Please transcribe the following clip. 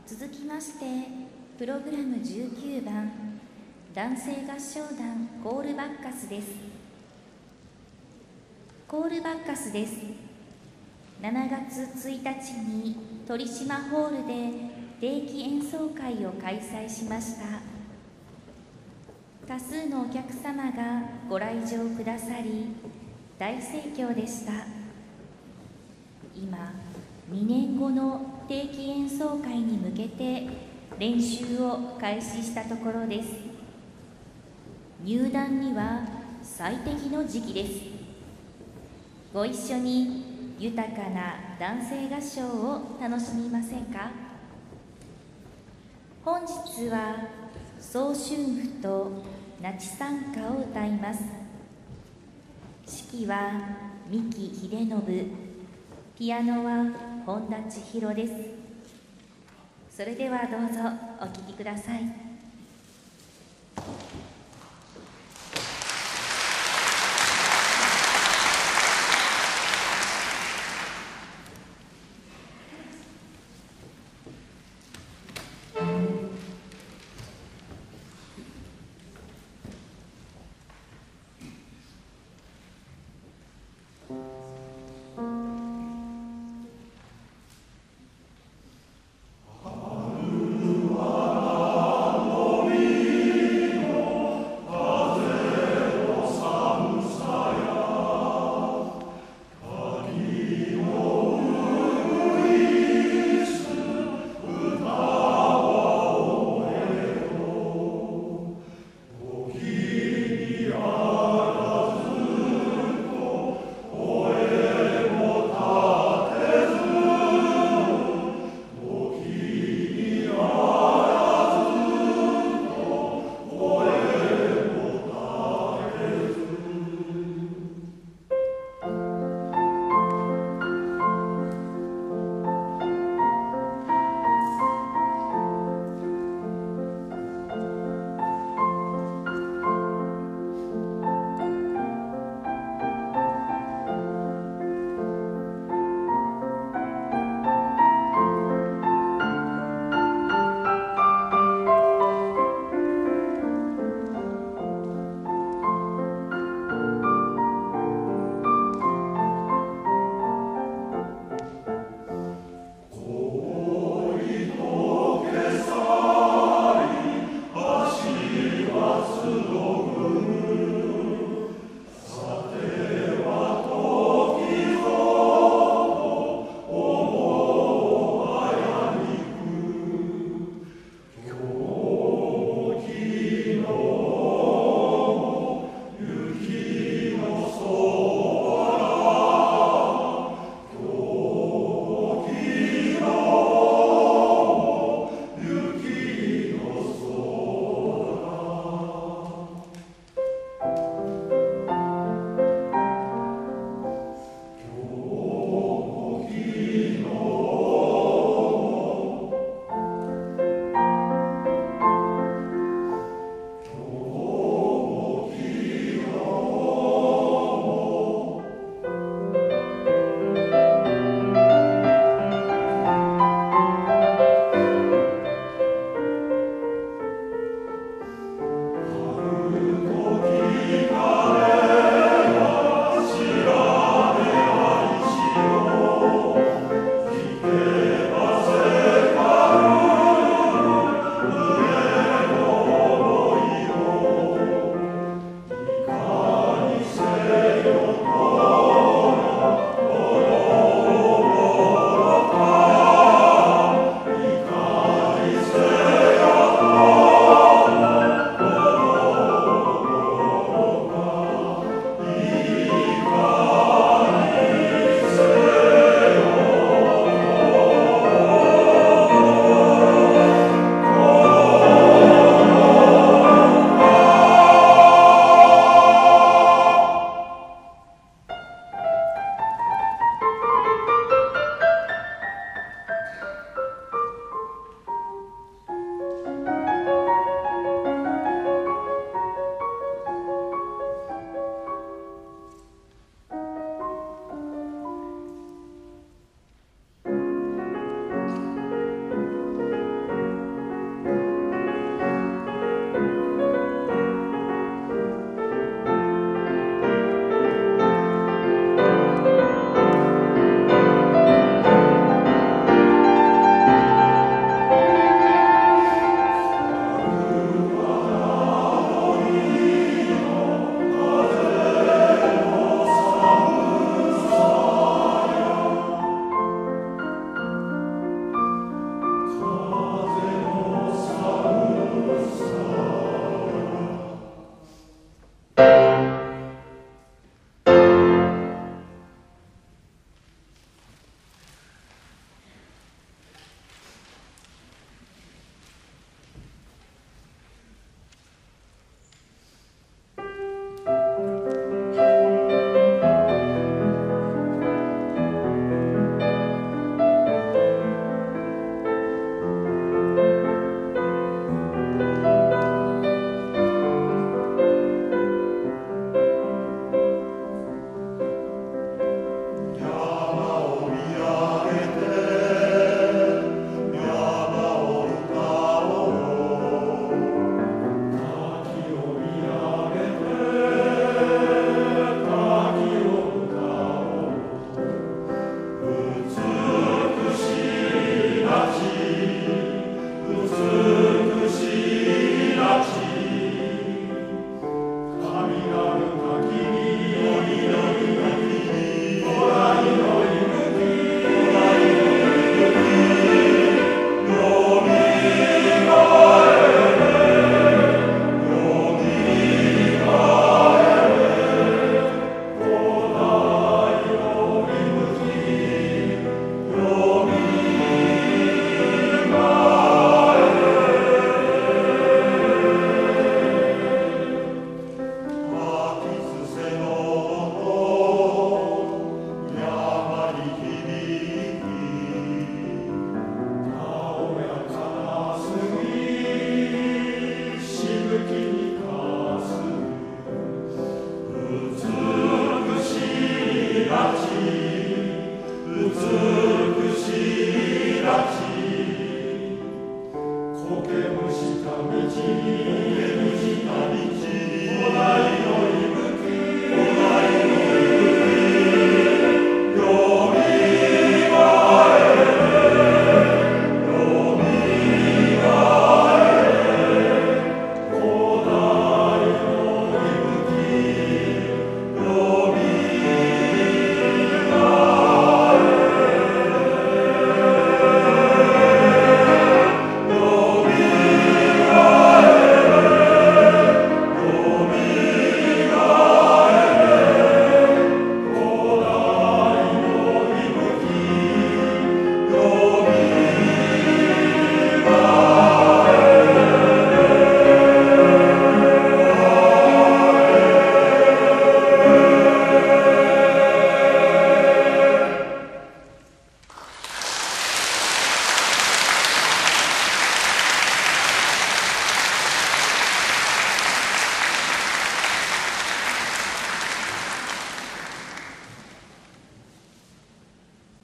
続きましてプログラム19番男性合唱団コールバッカスです。コールバッカスです。7月1日に鳥島ホールで定期演奏会を開催しました。多数のお客様がご来場くださり大盛況でした。今2年後の定期演奏会に向けて練習を開始したところです。入団には最適の時期です。ご一緒に豊かな男性合唱を楽しみませんか。本日は総春婦と那智賛歌を歌います。指揮は三木秀信、ピアノは本田千尋です。それではどうぞお聴きください。